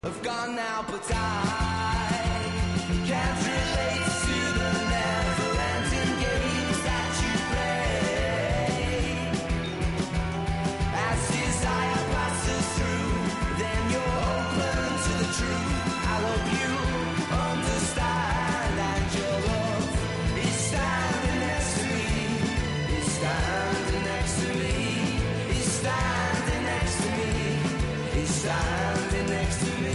I've gone now, but I can't relate to the never-ending games that you play. As desire passes through, then you're open to the truth. I hope you understand, and your love is standing next to me. Is standing next to me. Is standing next to me. Is standing next to me.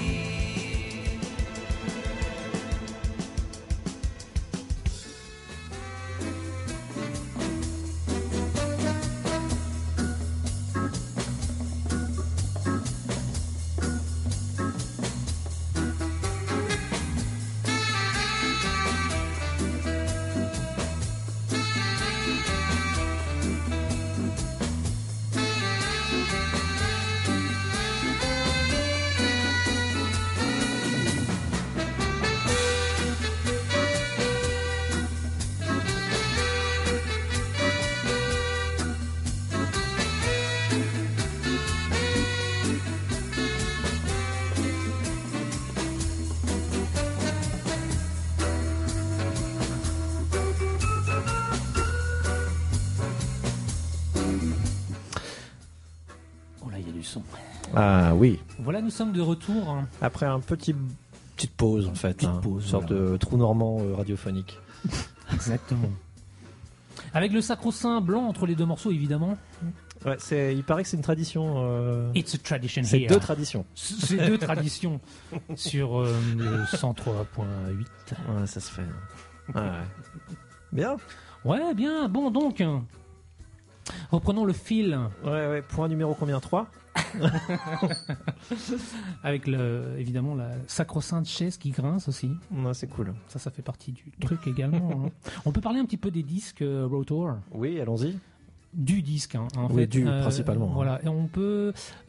Oh là, il y a du son. Ah oui. Voilà, nous sommes de retour. Après un petite pause en fait. Petite pause, une sorte voilà. de trou normand radiophonique. Exactement. Avec le sacro-saint blanc entre les deux morceaux, évidemment. Ouais, il paraît que c'est une tradition. It's a tradition C'est here. deux traditions. C'est deux traditions sur le 103.8. Ouais, ça se fait. Ouais. Bien. Ouais, bien. Bon, donc, reprenons le fil Ouais. Point numéro combien? 3 avec évidemment la sacro-sainte chaise qui grince aussi. Ouais, c'est cool. Ça fait partie du truc également. Hein. On peut parler un petit peu des disques Rotor. Oui, allons-y. Du disque, hein, en Oui, fait. principalement. Voilà, et on peut.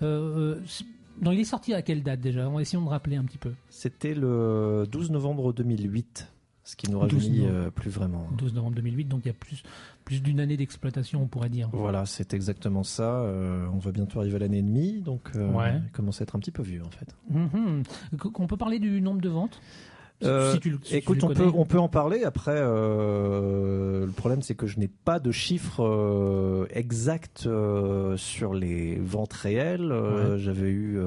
Donc, il est sorti à quelle date déjà? Essayons de rappeler un petit peu. C'était le 12 novembre 2008, ce qui nous rajeunit plus vraiment. 12 novembre 2008, donc il y a plus d'une année d'exploitation, on pourrait dire. Voilà, c'est exactement ça. On va bientôt arriver à l'année et demie, donc Ouais. il commence à être un petit peu vieux en fait. Mhm. On peut parler du nombre de ventes? Écoute, on peut en parler. Après, le problème, c'est que je n'ai pas de chiffres exacts sur les ventes réelles. Ouais. J'avais eu,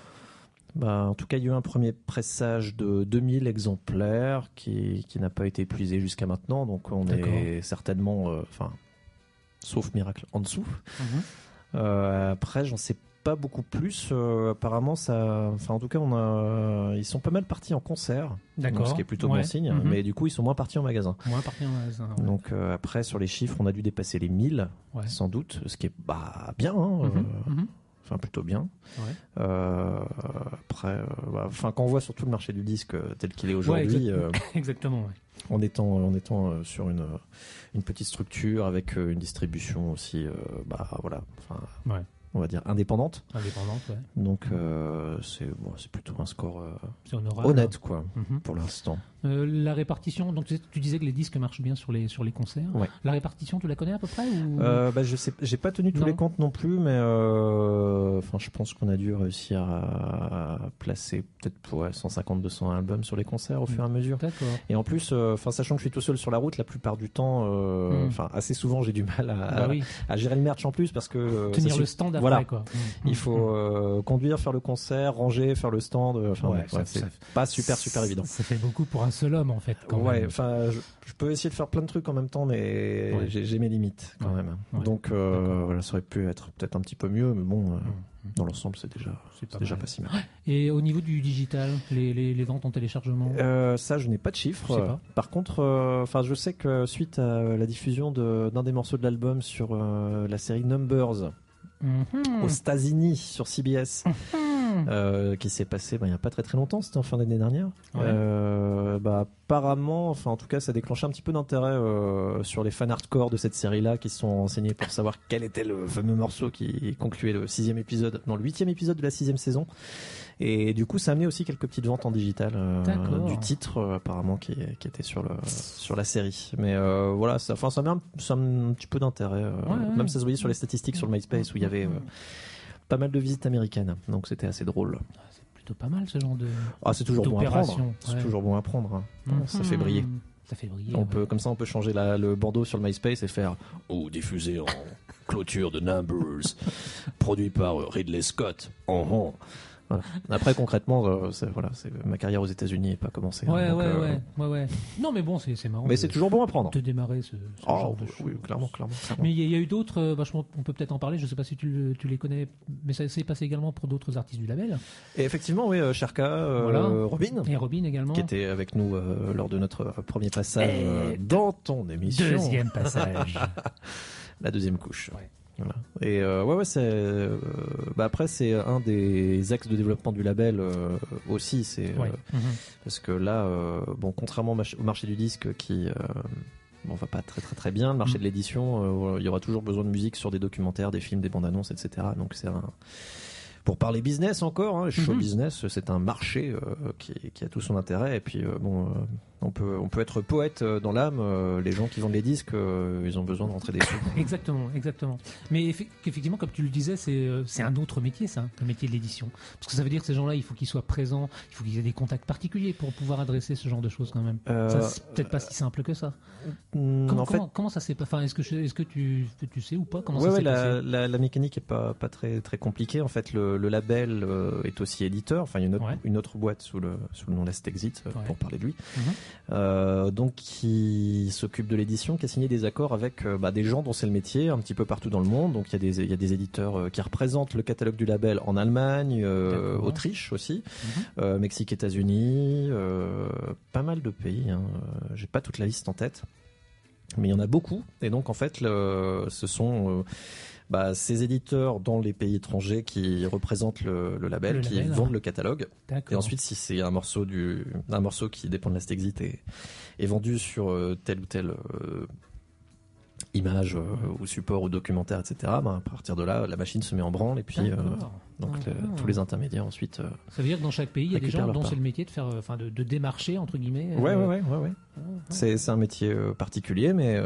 en tout cas, il y a eu un premier pressage de 2000 exemplaires qui n'a pas été épuisé jusqu'à maintenant. Donc, on D'accord. est certainement, sauf miracle, en dessous. Mhm. Après, j'en sais pas beaucoup plus. Apparemment, en tout cas, ils sont pas mal partis en concert. D'accord. Donc, ce qui est plutôt Ouais. bon signe. Mhm. Mais du coup, ils sont moins partis en magasin. Moins parti en magasin. Ouais. Donc après, sur les chiffres, on a dû dépasser les 1000, Ouais. sans doute, ce qui est bien. Hein, Mhm. Enfin, plutôt bien. Ouais. Après, quand on voit surtout le marché du disque tel qu'il est aujourd'hui, Ouais, exactement. Ouais. en étant sur une petite structure avec une distribution aussi, Ouais. on va dire indépendante. Indépendante, ouais. Donc c'est plutôt un score C'est honorable. honnête, quoi, Mhm. pour l'instant. La répartition, donc tu disais que les disques marchent bien sur les concerts. Ouais. La répartition, tu la connais à peu près ou... Je sais, j'ai pas tenu tous Non. les comptes non plus, mais je pense qu'on a dû réussir à placer peut-être 150-200 albums sur les concerts au fur et à mesure. D'accord. Et en plus, sachant que je suis tout seul sur la route, la plupart du temps, assez souvent, j'ai du mal Bah oui. à gérer le merch en plus parce que Tenir le stand après, voilà. quoi. Il faut conduire, faire le concert, ranger, faire le stand. C'est ça- pas super évident. Ça fait beaucoup pour un seul homme, en fait. Quand même. Je peux essayer de faire plein de trucs en même temps, mais Ouais. j'ai mes limites quand Ouais. même. Ouais. Donc ça aurait pu être peut-être un petit peu mieux, mais bon, dans l'ensemble, c'est déjà mal. pas si mal. Et au niveau du digital, les ventes en téléchargement Ça, je n'ai pas de chiffres. Je sais pas. Par contre, je sais que suite à la diffusion d'un des morceaux de l'album sur la série Numbers aux États-Unis sur CBS, qui s'est passé il n'y a pas très longtemps, c'était en fin d'année dernière. Ouais. Apparemment, en tout cas, ça a déclenché un petit peu d'intérêt sur les fans hardcore de cette série-là qui se sont renseignés pour savoir quel était le fameux morceau qui concluait le 8e épisode de la 6e saison. Et du coup, ça a amené aussi quelques petites ventes en digital du titre, apparemment, qui était sur la série. Mais voilà, ça met un petit peu d'intérêt. Même ça se voyait sur les statistiques sur le MySpace où il y avait pas mal de visites américaines. Donc c'était assez drôle. plutôt pas mal ce genre de. Ah, c'est toujours bon à prendre. d'opération, C'est ouais. toujours bon à prendre. Ça fait briller. Ça fait briller. On peut, comme ça, on peut changer le bandeau sur le MySpace et faire diffusé en clôture de Numbers, produit par Ridley Scott. Voilà. Après, concrètement, ma carrière aux États-Unis n'est pas commencée. Ouais, donc, ouais. Non, mais bon, c'est marrant. Mais c'est toujours bon à prendre. De démarrer ce genre de choses. Oui, clairement. Mais il y a eu d'autres, on peut peut-être en parler, je sais pas si tu les connais, mais ça s'est passé également pour d'autres artistes du label. Et effectivement, oui, Sherka, Voilà. Robin, Et Robin également. qui était avec nous lors de notre premier passage dans ton émission. Deuxième passage. La deuxième couche. Ouais. Voilà. Et c'est après c'est un des axes de développement du label aussi, c'est Ouais. parce que là contrairement au marché du disque qui va pas très très très bien, le marché de l'édition, il y aura toujours besoin de musique sur des documentaires, des films, des bandes annonces, etc. Donc c'est pour parler business encore, hein, show business, c'est un marché qui a tout son intérêt. Et puis on peut être poète dans l'âme. Les gens qui vendent les disques, ils ont besoin de rentrer des sous. Exactement. Mais effectivement, comme tu le disais, c'est un autre métier, ça, le métier de l'édition. Parce que ça veut dire que ces gens-là, il faut qu'ils soient présents, il faut qu'ils aient des contacts particuliers pour pouvoir adresser ce genre de choses quand même. Ça, c'est peut-être pas si simple que ça. Comment ça s'est passé? Enfin, est-ce que tu sais ou pas comment ça s'est passé? La mécanique est pas très très compliquée. En fait, le label est aussi éditeur. Enfin, il y a une autre boîte sous le nom Last Exit pour parler de lui. Donc qui s'occupe de l'édition, qui a signé des accords avec des gens dont c'est le métier un petit peu partout dans le monde. Donc il y a des éditeurs qui représentent le catalogue du label en Allemagne, Autriche aussi, Mexique, États-Unis, pas mal de pays. J'ai pas toute la liste en tête, mais il y en a beaucoup. Et donc en fait, ce sont ces éditeurs dans les pays étrangers qui représentent le label, qui vendent le catalogue. D'accord. Et ensuite, si c'est un morceau qui dépend de Last Exit est vendu sur telle ou telle image ou support ou documentaire, etc. À partir de là, la machine se met en branle et puis tous les intermédiaires ensuite. Ça veut dire que dans chaque pays, il y a des gens dont part. c'est le métier de faire, de démarcher entre guillemets. Ouais. C'est un métier particulier, mais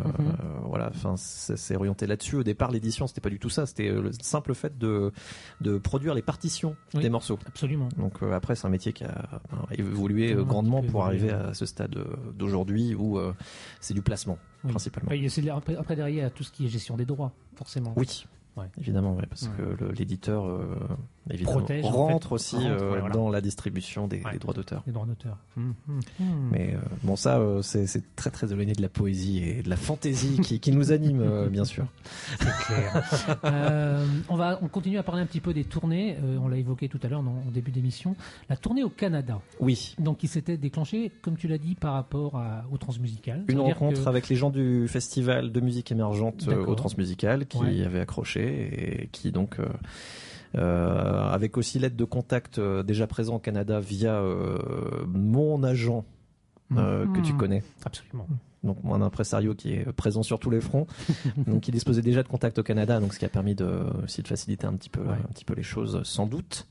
c'est orienté là-dessus. Au départ, l'édition, c'était pas du tout ça. C'était le simple fait de produire les partitions des morceaux. Absolument. Donc après, c'est un métier qui a évolué grandement pour arriver à ce stade d'aujourd'hui où c'est du placement principalement. Après derrière, il y a tout ce qui est gestion des droits, forcément. Oui. Ouais. Évidemment, parce que l'éditeur protège, rentre aussi dans la distribution des droits d'auteur. Les droits d'auteur. Mais ça, c'est très très éloigné de la poésie et de la fantaisie qui nous anime, bien sûr. C'est clair. On continue à parler un petit peu des tournées. On l'a évoqué tout à l'heure en début d'émission. La tournée au Canada. Oui. Donc, qui s'était déclenchée, comme tu l'as dit, par rapport au Transmusical. Une rencontre avec les gens du festival de musique émergente au Transmusical qui avaient accroché et qui donc avec aussi l'aide de contacts déjà présents au Canada via mon agent que tu connais. Absolument. Donc un impresario qui est présent sur tous les fronts, donc qui disposait déjà de contacts au Canada, donc ce qui a permis aussi de faciliter un petit peu les choses sans doute.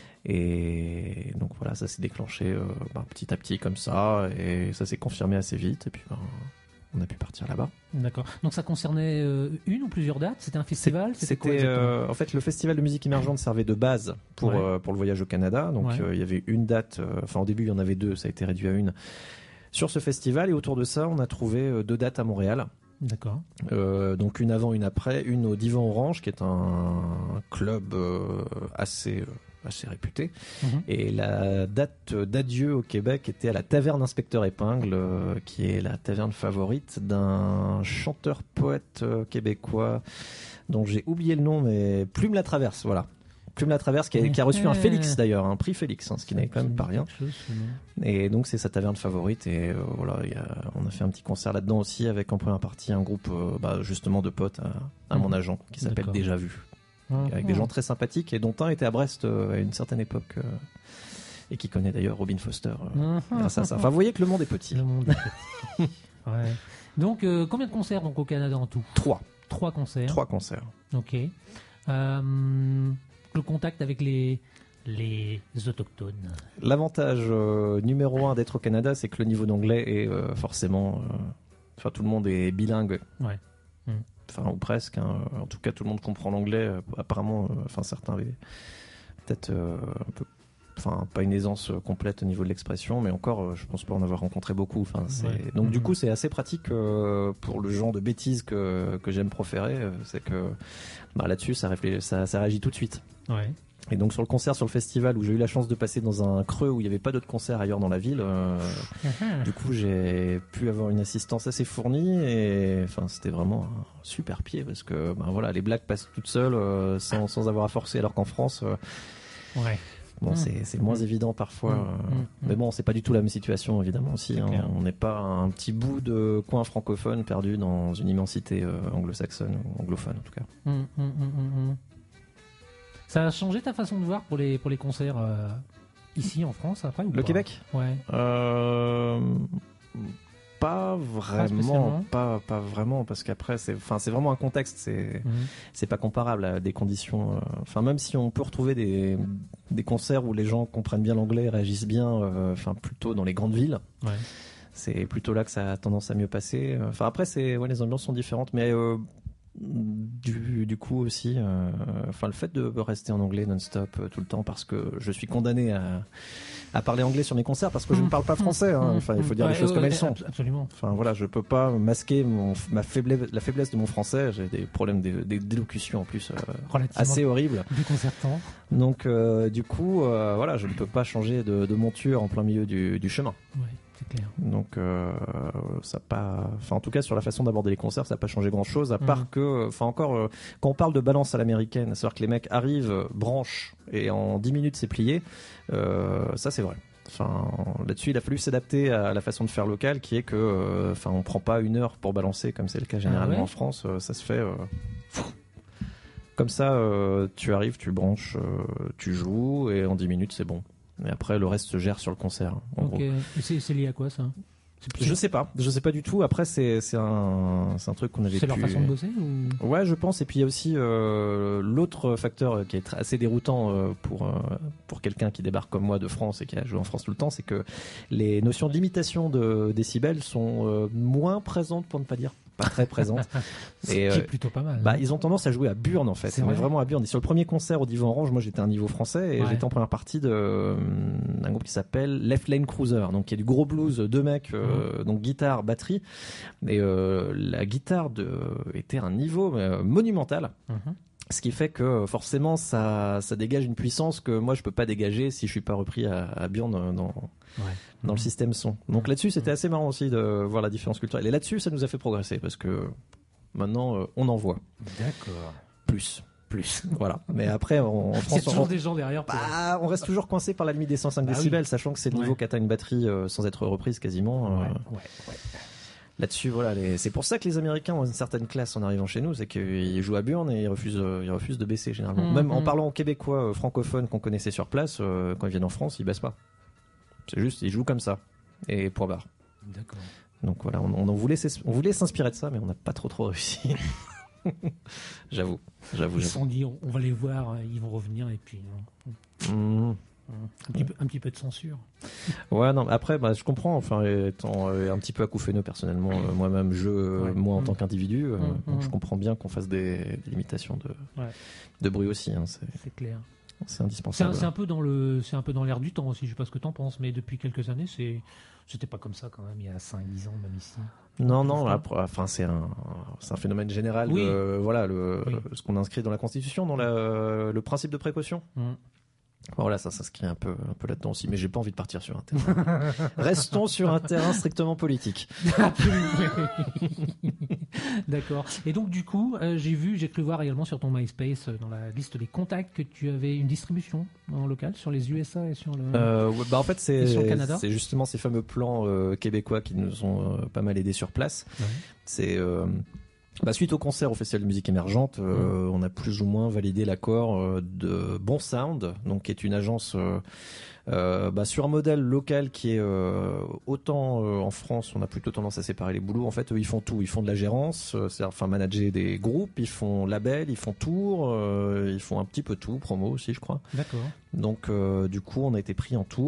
Et donc voilà, ça s'est déclenché petit à petit comme ça, et ça s'est confirmé assez vite, et puis on a pu partir là-bas. D'accord. Donc ça concernait une ou plusieurs dates? C'était un festival? C'était en fait le festival de musique émergente servait de base pour le voyage au Canada. Donc il y avait une date. Au début il y en avait deux, ça a été réduit à une sur ce festival. Et autour de ça, on a trouvé deux dates à Montréal. D'accord. Donc une avant, une après, une au Divan Orange, qui est un club assez réputé. Et la date d'adieu au Québec était à la Taverne Inspecteur Épingle, qui est la taverne favorite d'un chanteur-poète québécois dont j'ai oublié le nom, mais Plume la Traverse, voilà. Plume la Traverse qui a reçu un Félix d'ailleurs, un prix Félix, ce qui n'est quand même pas rien. Et donc c'est sa taverne favorite, et on a fait un petit concert là-dedans aussi avec en première partie un groupe justement de potes à mon agent qui s'appelle Déjà Vu. Avec des gens très sympathiques, et dont un était à Brest à une certaine époque et qui connaît d'ailleurs Robin Foster grâce à ça. Enfin, vous voyez que le monde est petit. Le monde est petit. Donc combien de concerts au Canada en tout? 3 concerts. 3 concerts. Ok. Le contact avec les autochtones. L'avantage numéro 1 d'être au Canada, c'est que le niveau d'anglais est forcément... tout le monde est bilingue. Ouais. Ou presque. En tout cas, tout le monde comprend l'anglais. Apparemment, certains avaient peut-être un peu pas une aisance complète au niveau de l'expression, mais encore, je pense pas en avoir rencontré beaucoup. Donc du coup, c'est assez pratique pour le genre de bêtises que j'aime proférer. C'est que là-dessus, ça réagit tout de suite. Ouais. Et donc sur le concert, sur le festival, où j'ai eu la chance de passer dans un creux où il n'y avait pas d'autres concerts ailleurs dans la ville, du coup j'ai pu avoir une assistance assez fournie et c'était vraiment un super pied parce que les blagues passent toutes seules sans avoir à forcer, alors qu'en France, c'est moins évident parfois. Mais bon, c'est pas du tout la même situation évidemment aussi. On n'est pas un petit bout de coin francophone perdu dans une immensité anglo-saxonne ou anglophone en tout cas. Ça a changé ta façon de voir pour les concerts ici en France après ou Le pas Québec ? Ouais. Pas vraiment, pas vraiment, parce qu'après c'est vraiment un contexte, c'est pas comparable à des conditions. Même si on peut retrouver des concerts où les gens comprennent bien l'anglais, et réagissent bien, plutôt dans les grandes villes. Ouais. C'est plutôt là que ça a tendance à mieux passer. Après les ambiances sont différentes, mais du coup aussi, le fait de rester en anglais non-stop tout le temps, parce que je suis condamné à parler anglais sur mes concerts parce que je ne parle pas français. Il faut dire les choses comme elles sont. Absolument. Je peux pas masquer la faiblesse de mon français. J'ai des problèmes d'élocution en plus assez horribles. Déconcertant. Donc du coup, je ne peux pas changer de monture en plein milieu du chemin. Ouais. C'est clair. Donc, ça pas. En tout cas, sur la façon d'aborder les concerts, ça n'a pas changé grand-chose, à part que, quand on parle de balance à l'américaine, c'est-à-dire que les mecs arrivent, branchent, et en 10 minutes c'est plié. Ça, c'est vrai. Là-dessus, il a fallu s'adapter à la façon de faire locale, qui est que, on prend pas 1 heure pour balancer, comme c'est le cas généralement en France. Ça se fait. Comme ça, tu arrives, tu branches, tu joues, et en 10 minutes, c'est bon. Mais après, le reste se gère sur le concert. Ok. C'est lié à quoi ça ? Je sais pas du tout. Après, c'est un truc qu'on avait. C'est leur façon de bosser ou... Ouais, je pense. Et puis il y a aussi l'autre facteur qui est assez déroutant pour quelqu'un qui débarque comme moi de France et qui a joué en France tout le temps, c'est que les notions de limitation de décibels sont moins présentes, pour ne pas dire pas très présente. C'est est plutôt pas mal. Ils ont tendance à jouer à Burn en fait. On est vraiment à Burn. Et sur le premier concert au Divan Orange, moi j'étais un niveau français et j'étais en première partie d'un groupe qui s'appelle Left Lane Cruiser, donc qui est du gros blues, 2 mecs, donc guitare, batterie. Et la guitare était à un niveau monumental. Ce qui fait que forcément ça dégage une puissance que moi je peux pas dégager si je suis pas repris à Burn dans le système son. Donc là-dessus c'était assez marrant aussi de voir la différence culturelle. Et là-dessus ça nous a fait progresser parce que maintenant on en voit. D'accord. Plus. Voilà. Mais après en France, il y a toujours des gens derrière. On reste toujours coincé par la limite des 105 décibels, sachant que c'est le niveau qu'atteint une batterie sans être reprise quasiment. Là-dessus, c'est pour ça que les Américains ont une certaine classe en arrivant chez nous, c'est qu'ils jouent à Burn et ils refusent de baisser généralement. Même en parlant aux Québécois francophones qu'on connaissait sur place, quand ils viennent en France, ils baissent pas. C'est juste, ils jouent comme ça. Et point barre. D'accord. Donc voilà, on voulait s'inspirer de ça, mais on n'a pas trop réussi. J'avoue. Ils se sont dit, on va les voir, ils vont revenir et puis. Un petit peu de censure. Ouais, non, après, je comprends, étant un petit peu acouphéneux personnellement, moi-même, moi en tant qu'individu, donc je comprends bien qu'on fasse des limitations de bruit aussi. C'est clair. C'est indispensable. C'est un peu dans l'air du temps aussi, je sais pas ce que t'en penses, mais depuis quelques années, c'était pas comme ça quand même, il y a 5-10 ans, même ici. Non, c'est un phénomène général ce qu'on inscrit dans la Constitution, dans le principe de précaution. Voilà, ça s'inscrit un peu là-dedans aussi, mais j'ai pas envie de partir sur un terrain. Restons sur un terrain strictement politique. D'accord. Et donc du coup, j'ai cru voir également sur ton MySpace, dans la liste des contacts, que tu avais une distribution en local sur les USA et sur le. En fait, c'est sur le Canada. C'est justement ces fameux plans québécois qui nous ont pas mal aidés sur place. Ouais. C'est suite au concert au Festival de musique émergente, on a plus ou moins validé l'accord de Bon Sound, donc qui est une agence sur un modèle local qui est autant en France, on a plutôt tendance à séparer les boulots. En fait, eux, ils font tout. Ils font de la gérance, c'est-à-dire manager des groupes, ils font label, ils font tour, ils font un petit peu tout, promo aussi, je crois. D'accord. Donc du coup, on a été pris en tour.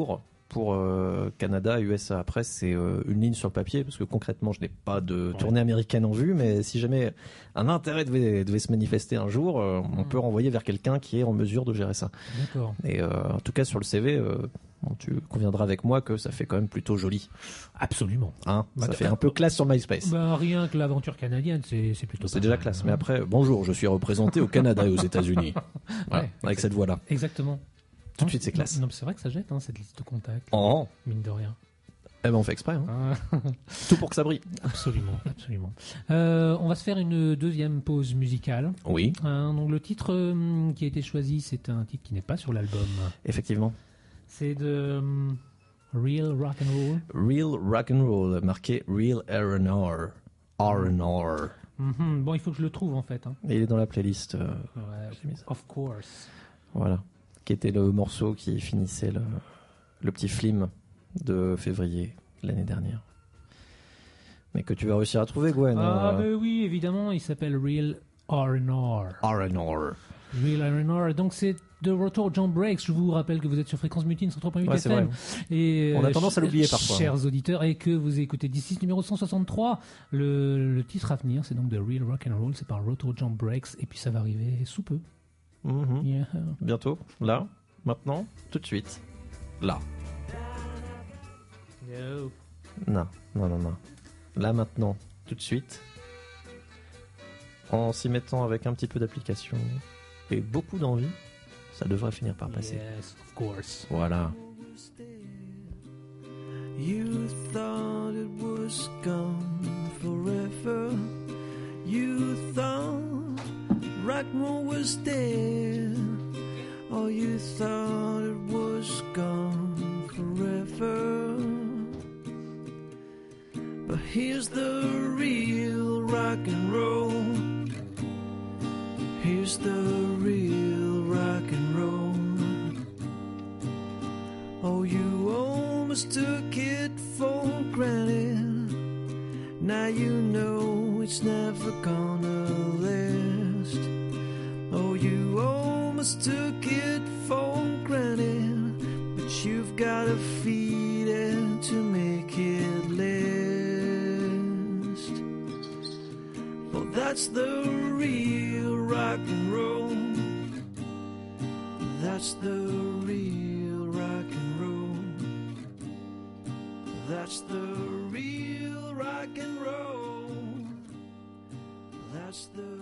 pour Canada et USA. Après, c'est une ligne sur le papier, parce que concrètement, je n'ai pas de tournée américaine en vue, mais si jamais un intérêt devait se manifester un jour, on peut renvoyer vers quelqu'un qui est en mesure de gérer ça. D'accord. Et en tout cas, sur le CV, tu conviendras avec moi que ça fait quand même plutôt joli. Absolument. Hein, ça fait un peu classe sur MySpace. Rien que l'aventure canadienne, c'est plutôt. C'est déjà classe. Mais après, bonjour, je suis représenté au Canada et aux États-Unis. Voilà, Ouais, avec cette voix-là. Exactement. Tout de suite, c'est classe. Non, c'est vrai que ça jette, cette liste de contacts. Oh. Mine de rien. Eh ben, on fait exprès. Hein. Tout pour que ça brille. Absolument, absolument. On va se faire une deuxième pause musicale. Oui. Donc le titre qui a été choisi, c'est un titre qui n'est pas sur l'album. Effectivement. C'est de Real Rock and Roll. Real Rock and Roll, marqué Real R&R. R&R. Bon, il faut que je le trouve en fait. Et il est dans la playlist. Ouais, of course. Voilà. Qui était le morceau qui finissait le petit film de février l'année dernière. Mais que tu vas réussir à trouver, Gwen. Ben oui, évidemment, il s'appelle Real R&R. R&R. Real R&R. Donc c'est de Rotor Jump Breaks. Je vous rappelle que vous êtes sur Fréquence Mutine 103.8 Ouais, FM. Et on a tendance à l'oublier parfois. Chers auditeurs, et que vous écoutez d'ici numéro 163. Le titre à venir, c'est donc de Real Rock and Roll. C'est par Rotor Jump Breaks. Et puis ça va arriver sous peu. Yeah. Bientôt. Là. Maintenant. Tout de suite. Là. No. Non. Là, maintenant. Tout de suite. En s'y mettant avec un petit peu d'application et beaucoup d'envie, ça devrait finir par passer. Yes, of course. Voilà. You thought it was gone forever. You thought rock and roll was dead. Oh, you thought it was gone forever. But here's the real rock and roll. Here's the real rock and roll. Oh, you almost took it for granted. Now you know it's never gonna last. Oh, you almost took it for granted, but you've gotta feed it to make it last. Well, that's the real rock and roll. That's the real rock and roll. That's the real rock and roll. That's the